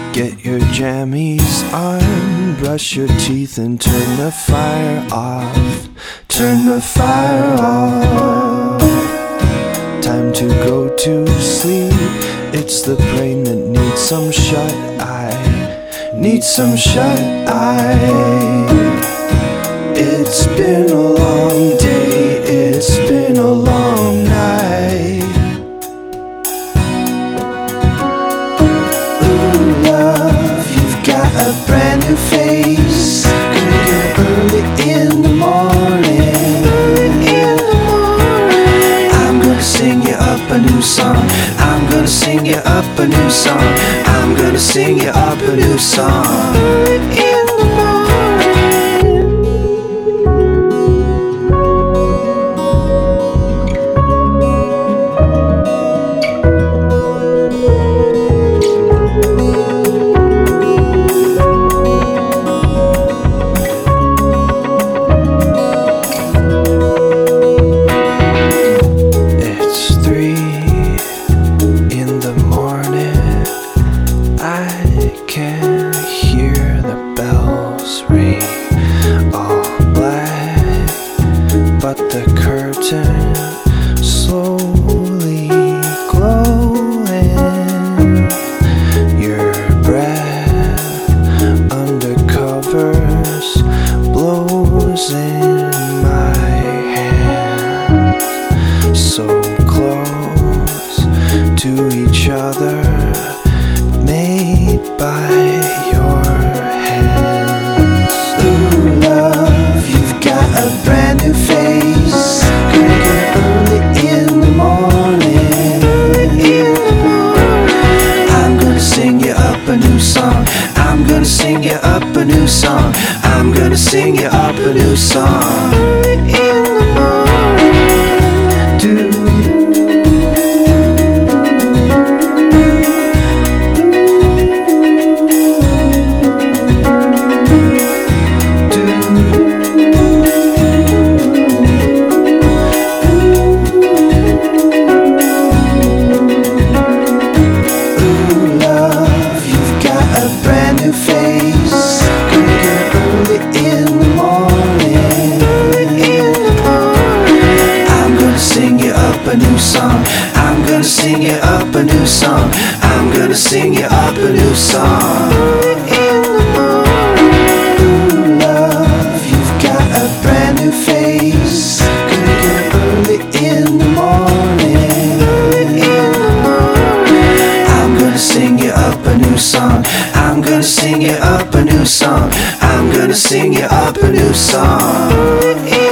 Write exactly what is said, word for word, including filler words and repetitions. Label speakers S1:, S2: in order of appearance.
S1: Get your jammies on, brush your teeth and turn the fire off. Turn the fire off. Time to go to sleep. It's the brain that needs some shut-eye. Needs some shut-eye. It's been a long day, it's been a long night. Ooh, love, you've got a brand new face. Gonna get early in the morning. In the morning. I'm gonna sing you up a new song. I'm gonna sing you up a new song. I'm gonna sing you up a new song. In the morning. Can hear the bells ring, all black, but the curtain slowly glowing. Your breath under covers blows in my hand, so close to each other, made by your hands. Ooh, love, you've got a brand new face. Gonna get early in the morning. In the morning. I'm gonna sing you up a new song. I'm gonna sing you up a new song. I'm gonna sing you up a new song. In the morning. Do a new song. I'm gonna sing you up a new song. I'm gonna sing you up a new song. In the morning. Ooh, love, you've got a brand new face. Gonna get early in the morning. In the morning. I'm gonna sing you up a new song. I'm gonna sing you up a new song. I'm gonna sing you up a new song.